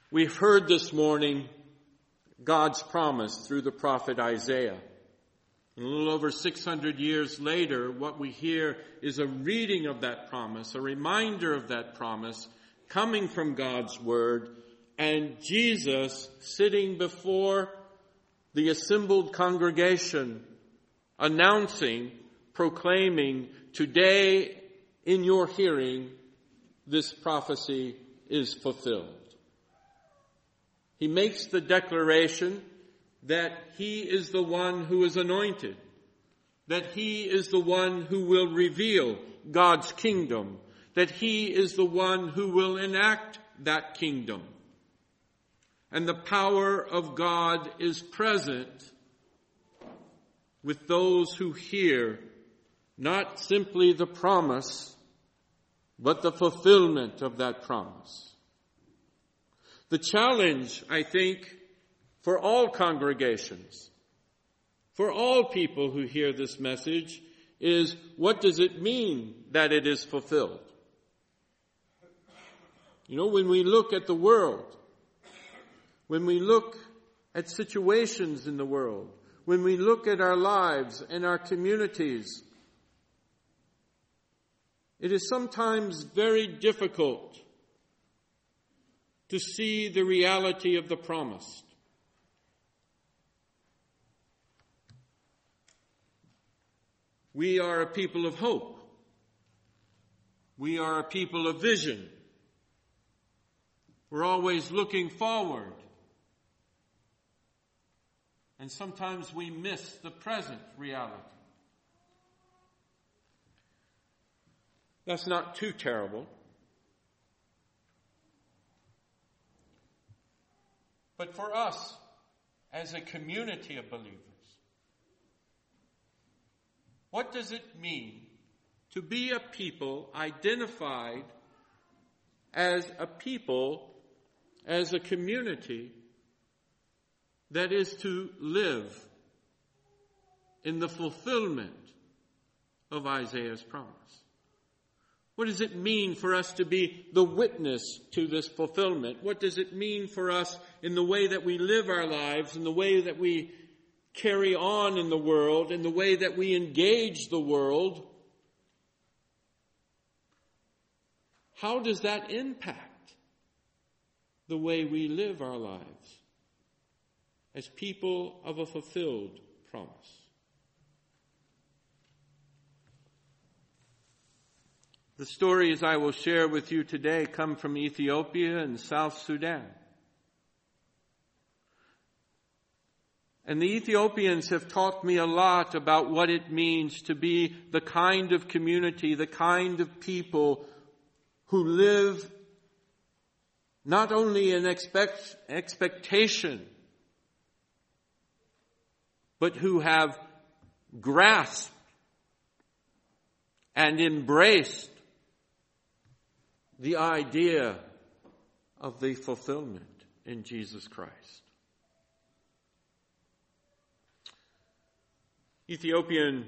We've heard this morning God's promise through the prophet Isaiah. And a little over 600 years later, what we hear is a reading of that promise, a reminder of that promise coming from God's word, and Jesus sitting before the assembled congregation, announcing, proclaiming, today in your hearing, this prophecy is fulfilled. He makes the declaration that he is the one who is anointed, that he is the one who will reveal God's kingdom, that he is the one who will enact that kingdom. And the power of God is present with those who hear not simply the promise, but the fulfillment of that promise. The challenge, I think, for all congregations, for all people who hear this message, is what does it mean that it is fulfilled? You know, when we look at the world, when we look at situations in the world, when we look at our lives and our communities, it is sometimes very difficult to see the reality of the promised. We are a people of hope. We are a people of vision. We're always looking forward. And sometimes we miss the present reality. That's not too terrible. But for us, as a community of believers, what does it mean to be a people identified as a people, as a community that is to live in the fulfillment of Isaiah's promise? What does it mean for us to be the witness to this fulfillment? What does it mean for us in the way that we live our lives, in the way that we carry on in the world, in the way that we engage the world? How does that impact the way we live our lives as people of a fulfilled promise? The stories I will share with you today come from Ethiopia and South Sudan. And the Ethiopians have taught me a lot about what it means to be the kind of community, the kind of people who live not only in expectation, but who have grasped and embraced the idea of the fulfillment in Jesus Christ. Ethiopians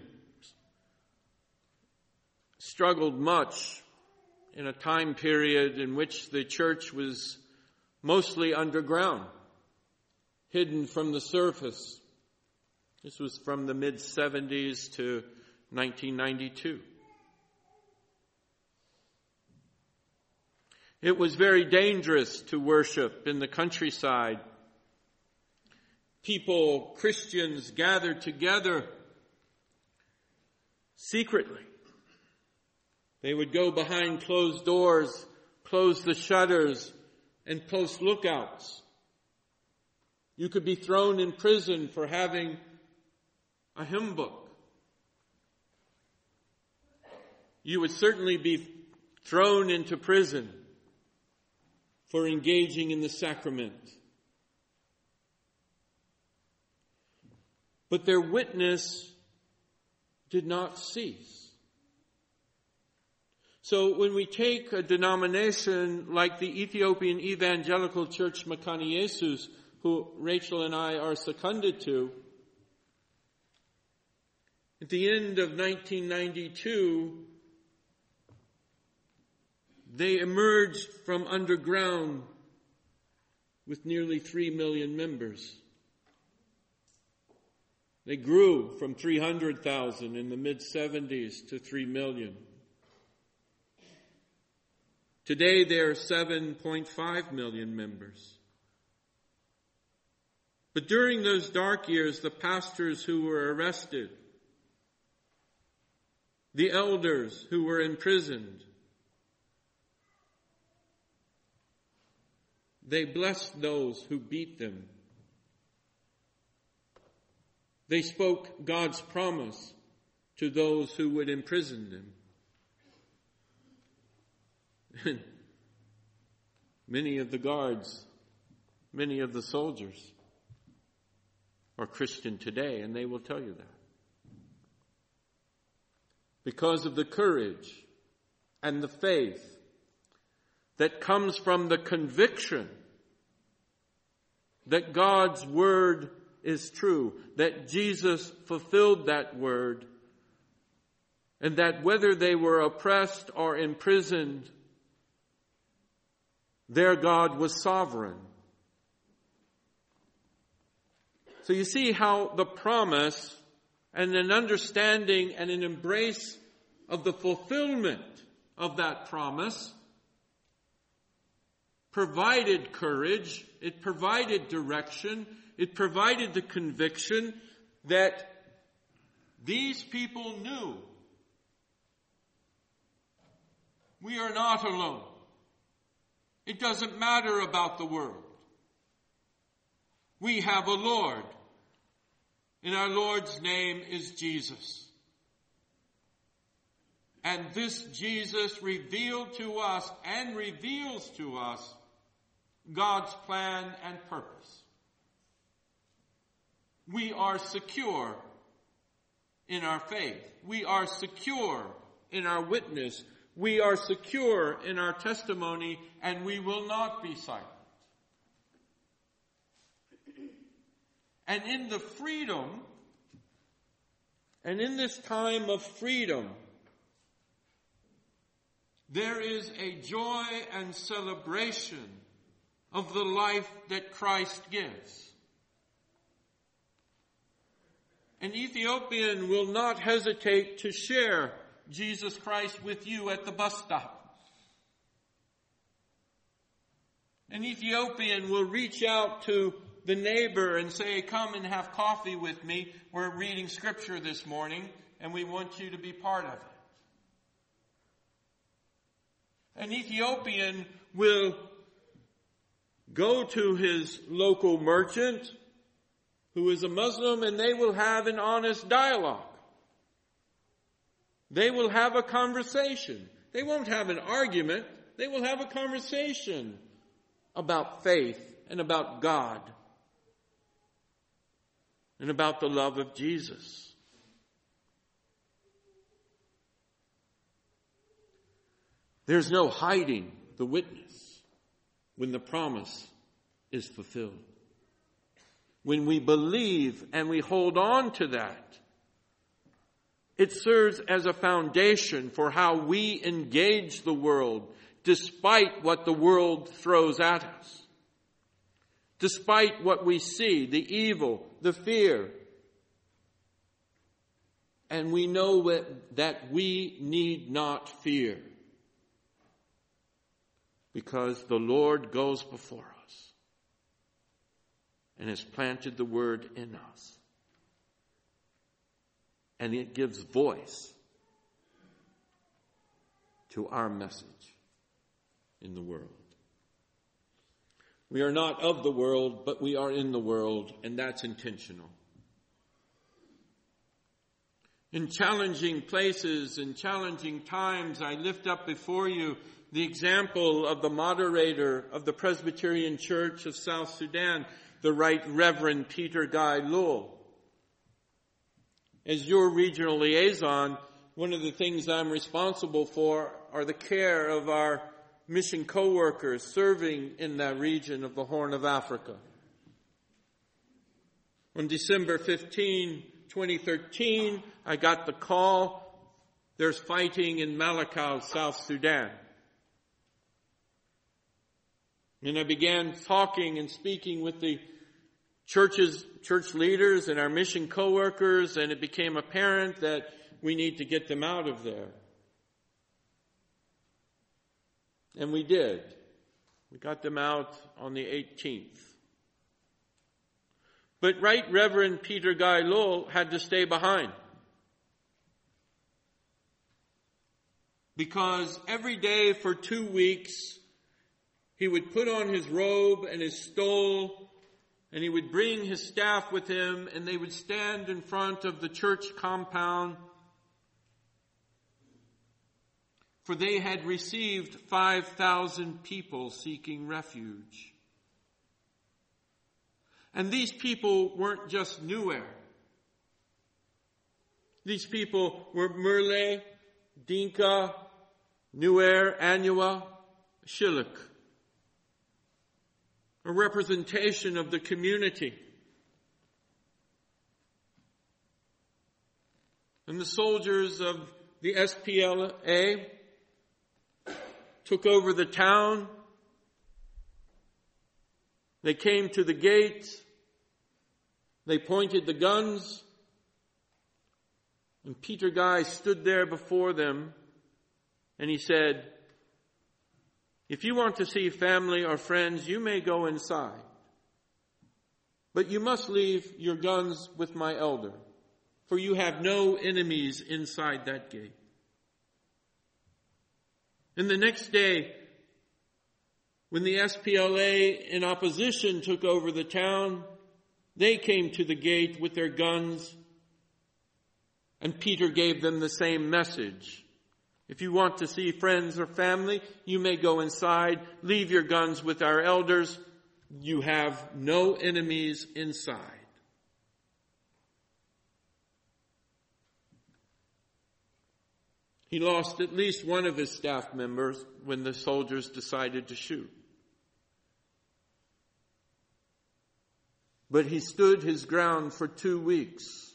struggled much in a time period in which the church was mostly underground, hidden from the surface. This was from the mid-70s to 1992. It was very dangerous to worship in the countryside. People, Christians, gathered together secretly. They would go behind closed doors, close the shutters, and post lookouts. You could be thrown in prison for having a hymn book. You would certainly be thrown into prison for engaging in the sacrament. But their witness did not cease. So when we take a denomination like the Ethiopian Evangelical Church Makani Jesus, who Rachel and I are seconded to, at the end of 1992, they emerged from underground with nearly 3 million members. They grew from 300,000 in the mid-70s to 3 million. Today there are 7.5 million members. But during those dark years, the pastors who were arrested, the elders who were imprisoned, they blessed those who beat them. They spoke God's promise to those who would imprison them. Many of the guards, many of the soldiers are Christian today, and they will tell you that. Because of the courage and the faith that comes from the conviction that God's word is true, that Jesus fulfilled that word, and that whether they were oppressed or imprisoned, their God was sovereign. So you see how the promise and an understanding and an embrace of the fulfillment of that promise provided courage, it provided direction, it provided the conviction that these people knew we are not alone. It doesn't matter about the world. We have a Lord, and our Lord's name is Jesus. And this Jesus revealed to us and reveals to us God's plan and purpose. We are secure in our faith. We are secure in our witness. We are secure in our testimony, and we will not be silent. And in the freedom, and in this time of freedom, there is a joy and celebration of the life that Christ gives. An Ethiopian will not hesitate to share Jesus Christ with you at the bus stop. An Ethiopian will reach out to the neighbor and say, come and have coffee with me. We're reading scripture this morning and we want you to be part of it. An Ethiopian will go to his local merchant who is a Muslim, and they will have an honest dialogue. They will have a conversation. They won't have an argument. They will have a conversation about faith and about God and about the love of Jesus. There's no hiding the witness when the promise is fulfilled. When we believe and we hold on to that, it serves as a foundation for how we engage the world despite what the world throws at us. Despite what we see, the evil, the fear. And we know that we need not fear, because the Lord goes before us and has planted the word in us. And it gives voice to our message in the world. We are not of the world, but we are in the world, and that's intentional. In challenging places and challenging times, I lift up before you the example of the moderator of the Presbyterian Church of South Sudan, the Right Reverend Peter Guy Lowell. As your regional liaison, one of the things I'm responsible for are the care of our mission co-workers serving in that region of the Horn of Africa. On December 15, 2013, I got the call, there's fighting in Malakal, South Sudan. And I began talking and speaking with the church leaders and our mission co-workers, and it became apparent that we need to get them out of there. And we did. We got them out on the 18th. But Right Reverend Peter Guy Lowell had to stay behind. Because every day for 2 weeks, he would put on his robe and his stole, and he would bring his staff with him, and they would stand in front of the church compound. For they had received 5,000 people seeking refuge. And these people weren't just Nuer. These people were Merle, Dinka, Nuer, Anua, Shilluk. A representation of the community. And the soldiers of the SPLA took over the town. They came to the gate. They pointed the guns. And Peter Guy stood there before them and he said, "If you want to see family or friends, you may go inside. But you must leave your guns with my elder, for you have no enemies inside that gate." And the next day, when the SPLA in opposition took over the town, they came to the gate with their guns, and Peter gave them the same message. If you want to see friends or family, you may go inside. Leave your guns with our elders. You have no enemies inside. He lost at least one of his staff members when the soldiers decided to shoot. But he stood his ground for 2 weeks.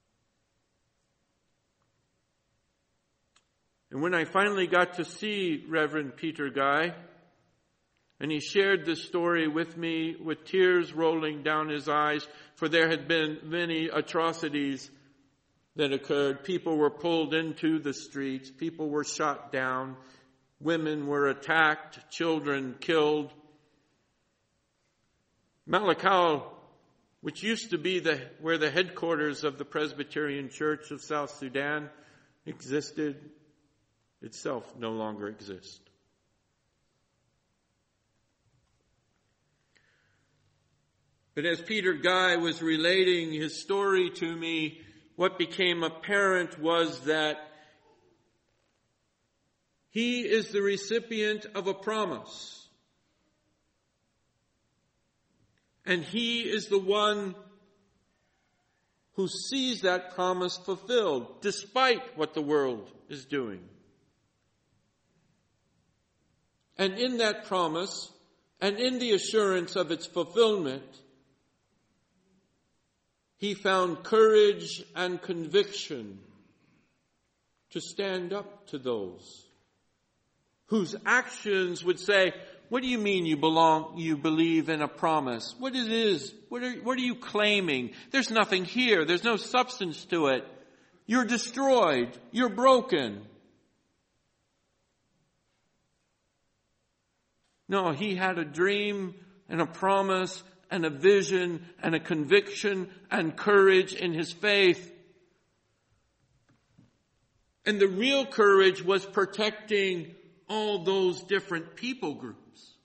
And when I finally got to see Reverend Peter Guy, and he shared this story with me with tears rolling down his eyes, for there had been many atrocities that occurred. People were pulled into the streets. People were shot down. Women were attacked. Children killed. Malakal, which used to be where the headquarters of the Presbyterian Church of South Sudan existed, itself no longer exists. But as Peter Guy was relating his story to me, what became apparent was that he is the recipient of a promise. And he is the one who sees that promise fulfilled, despite what the world is doing. And in that promise, and in the assurance of its fulfillment, he found courage and conviction to stand up to those whose actions would say, "What do you mean you believe in a promise? What it is? What are you claiming? There's nothing here. There's no substance to it. You're destroyed. You're broken." No, he had a dream and a promise and a vision and a conviction and courage in his faith. And the real courage was protecting all those different people groups.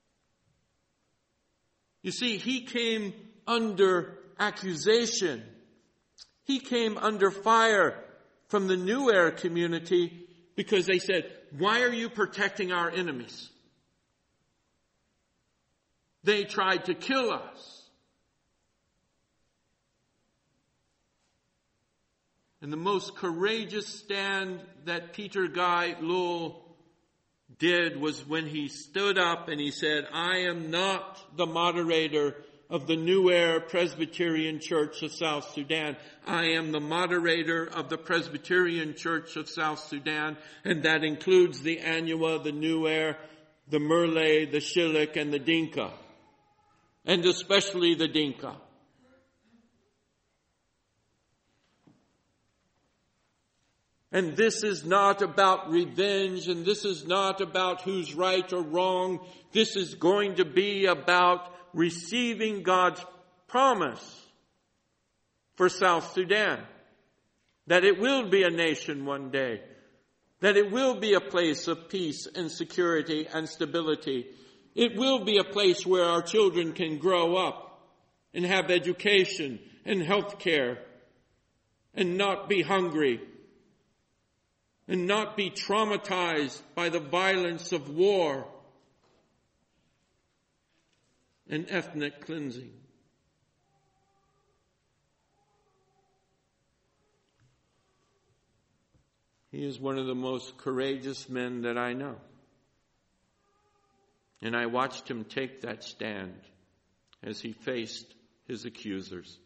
You see, he came under accusation. He came under fire from the Nuer community because they said, "Why are you protecting our enemies? They tried to kill us." And the most courageous stand that Peter Guy Lowell did was when he stood up and he said, "I am not the moderator of the Nuer Presbyterian Church of South Sudan. I am the moderator of the Presbyterian Church of South Sudan, and that includes the Anua, the Nuer, the Murle, the Shilluk, and the Dinka, and especially the Dinka. And this is not about revenge, and this is not about who's right or wrong. This is going to be about receiving God's promise for South Sudan. That it will be a nation one day. That it will be a place of peace and security and stability. It will be a place where our children can grow up and have education and health care and not be hungry and not be traumatized by the violence of war and ethnic cleansing. He is one of the most courageous men that I know. And I watched him take that stand as he faced his accusers.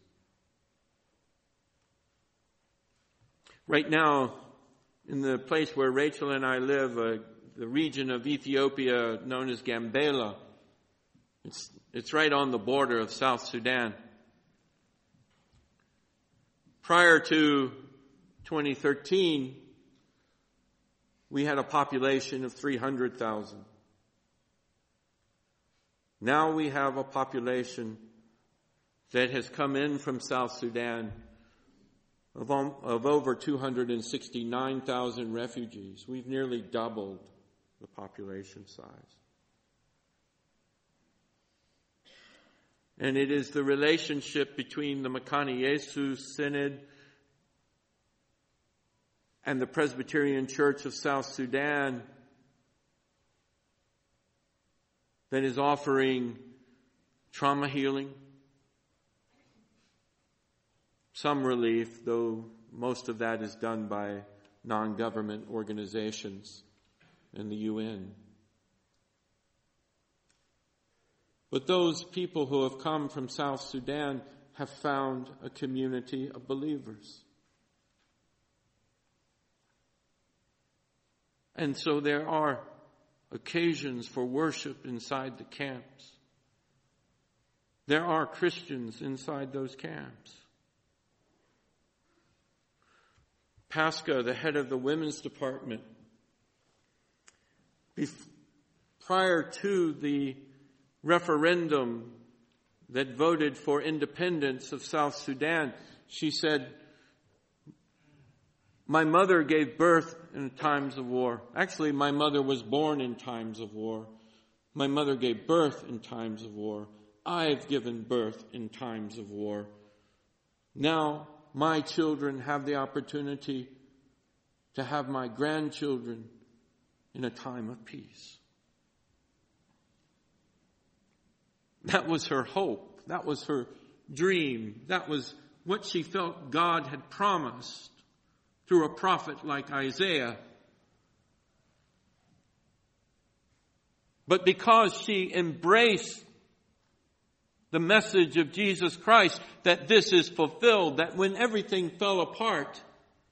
Right now, in the place where Rachel and I live, the region of Ethiopia known as Gambela, it's right on the border of South Sudan. Prior to 2013, we had a population of 300,000. Now we have a population that has come in from South Sudan of over 269,000 refugees. We've nearly doubled the population size. And it is the relationship between the Makani Yesu Synod and the Presbyterian Church of South Sudan that is offering trauma healing, some relief, though most of that is done by non-government organizations and the UN. But those people who have come from South Sudan have found a community of believers. And so there are occasions for worship inside the camps. There are Christians inside those camps. Pasca, the head of the women's department, prior to the referendum that voted for independence of South Sudan, she said, "My mother gave birth in times of war." Actually, my mother was born in times of war. My mother gave birth in times of war. I've given birth in times of war. Now, my children have the opportunity to have my grandchildren in a time of peace. That was her hope. That was her dream. That was what she felt God had promised through a prophet like Isaiah. But because she embraced the message of Jesus Christ, that this is fulfilled, that when everything fell apart,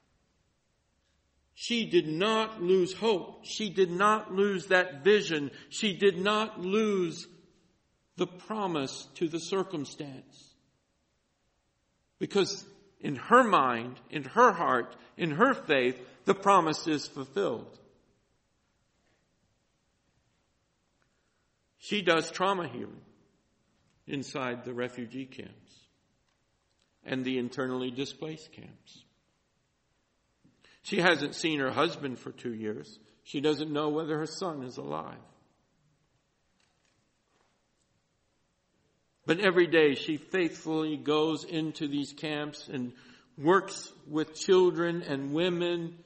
she did not lose hope. She did not lose that vision. She did not lose the promise to the circumstance. Because in her mind, in her heart, in her faith, the promise is fulfilled. She does trauma healing inside the refugee camps and the internally displaced camps. She hasn't seen her husband for 2 years. She doesn't know whether her son is alive. But every day she faithfully goes into these camps and works with children and women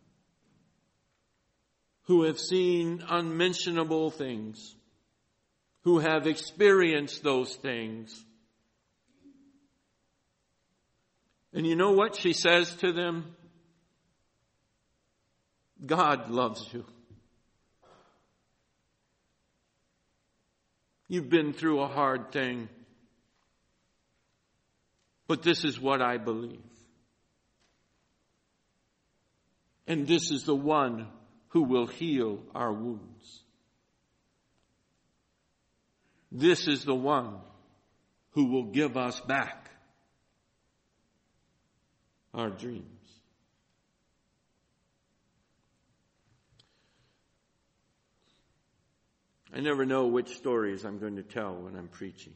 who have seen unmentionable things, who have experienced those things. And you know what she says to them? God loves you. You've been through a hard thing, but this is what I believe. And this is the one who will heal our wounds. This is the one who will give us back our dreams. I never know which stories I'm going to tell when I'm preaching.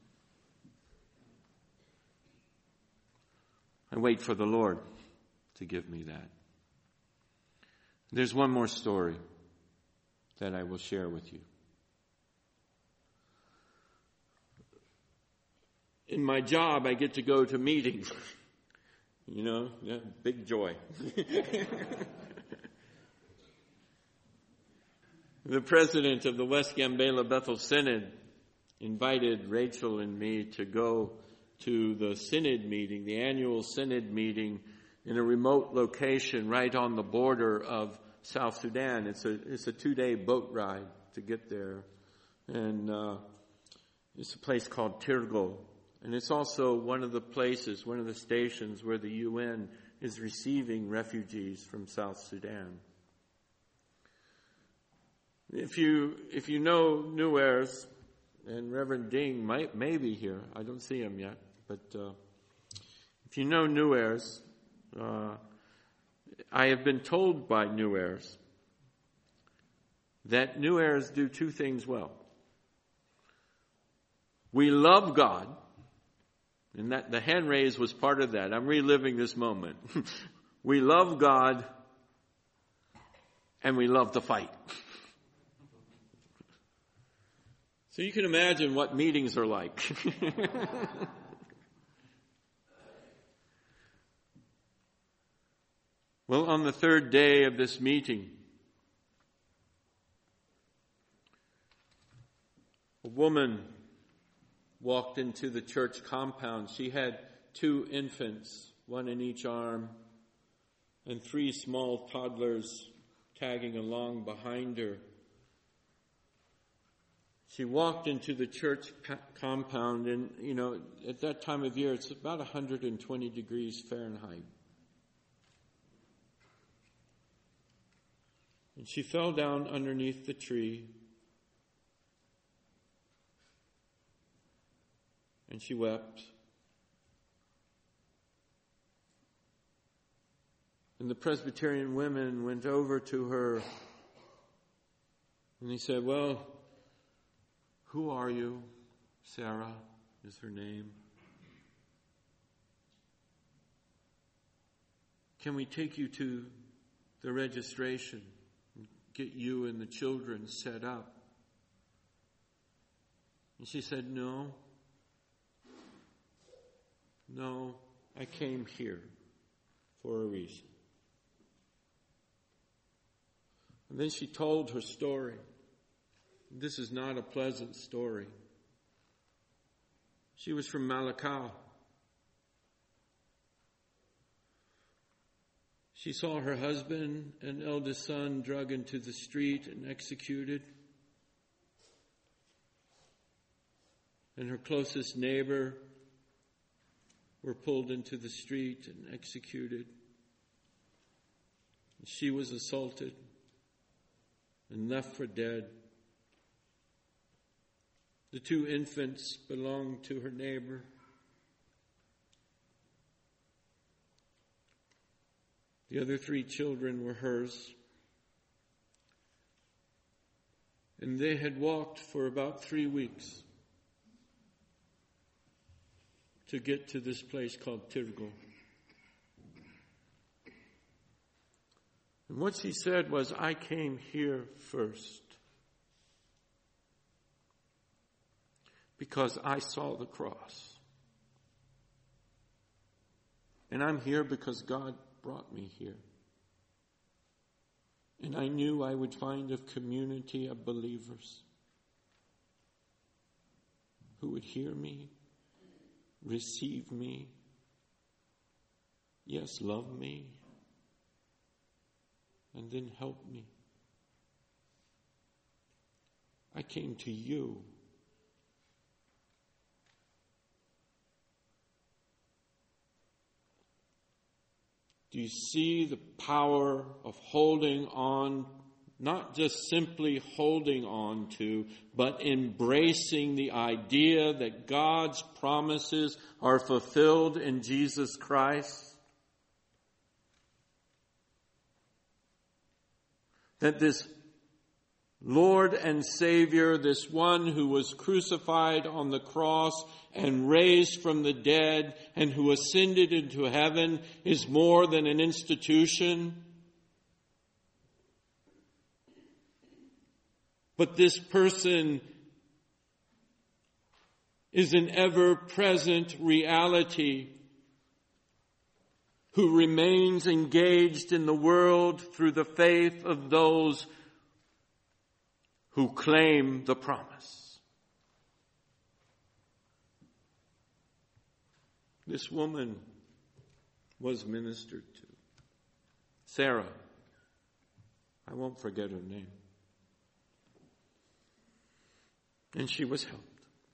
I wait for the Lord to give me that. There's one more story that I will share with you. In my job, I get to go to meetings. Big joy. The president of the West Gambela Bethel Synod invited Rachel and me to go to the synod meeting, the annual synod meeting, in a remote location right on the border of South Sudan. It's a 2-day boat ride to get there. And it's a place called Tirgol. And it's also one of the stations where the UN is receiving refugees from South Sudan. If you know Nuers, and Reverend Ding may be here, I don't see him yet, but if you know Nuers, I have been told by Nuers that Nuers do two things well. We love God, and that the hand raise was part of that. I'm reliving this moment. We love God, and we love to fight. So you can imagine what meetings are like. Well, on the third day of this meeting, a woman walked into the church compound. She had 2 infants, one in each arm, and 3 small toddlers tagging along behind her. She walked into the church compound, and, at that time of year, it's about 120 degrees Fahrenheit. And she fell down underneath the tree, and she wept. And the Presbyterian women went over to her, and they said, "Well, who are you?" Sarah is her name. "Can we take you to the registration and get you and the children set up?" And she said, No, I came here for a reason. And then she told her story. This is not a pleasant story. She was from Malakau. She saw her husband and eldest son dragged into the street and executed. And her closest neighbor were pulled into the street and executed. And she was assaulted and left for dead. The 2 infants belonged to her neighbor. The other 3 children were hers. And they had walked for about 3 weeks to get to this place called Tirgol. And what she said was, "I came here first because I saw the cross. And I'm here because God brought me here. And I knew I would find a community of believers who would hear me, receive me, yes, love me, and then help me. I came to you. Do you see the power of holding on not just simply holding on to, but embracing the idea that God's promises are fulfilled in Jesus Christ. That this Lord and Savior, this one who was crucified on the cross and raised from the dead and who ascended into heaven, is more than an institution. But this person is an ever-present reality who remains engaged in the world through the faith of those who claim the promise. This woman was ministered to. Sarah, I won't forget her name. And she was helped.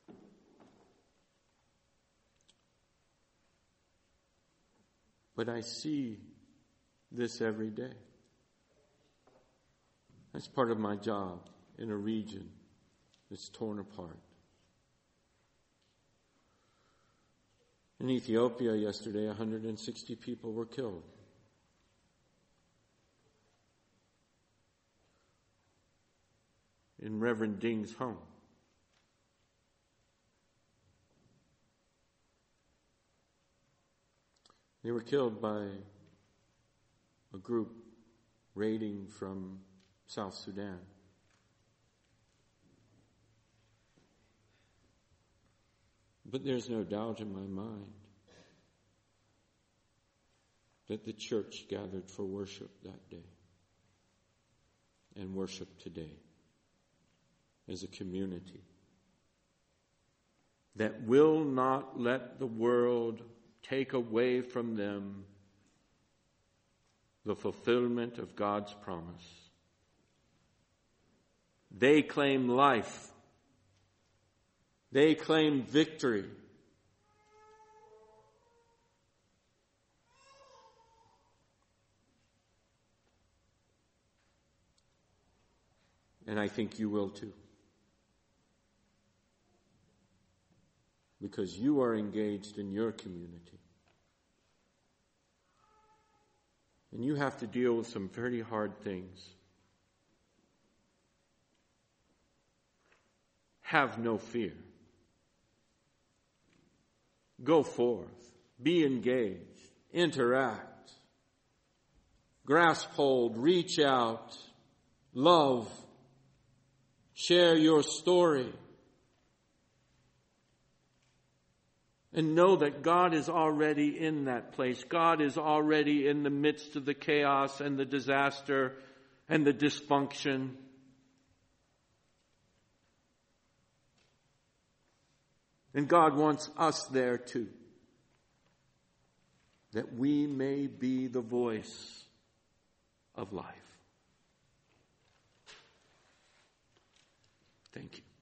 But I see this every day. That's part of my job in a region that's torn apart. In Ethiopia yesterday, 160 people were killed. In Reverend Ding's home. They were killed by a group raiding from South Sudan. But there's no doubt in my mind that the church gathered for worship that day and worship today as a community that will not let the world take away from them the fulfillment of God's promise. They claim life. They claim victory. And I think you will too. Because you are engaged in your community. And you have to deal with some very hard things. Have no fear. Go forth. Be engaged. Interact. Grasp hold. Reach out. Love. Share your story. And know that God is already in that place. God is already in the midst of the chaos and the disaster and the dysfunction. And God wants us there too. That we may be the voice of life. Thank you.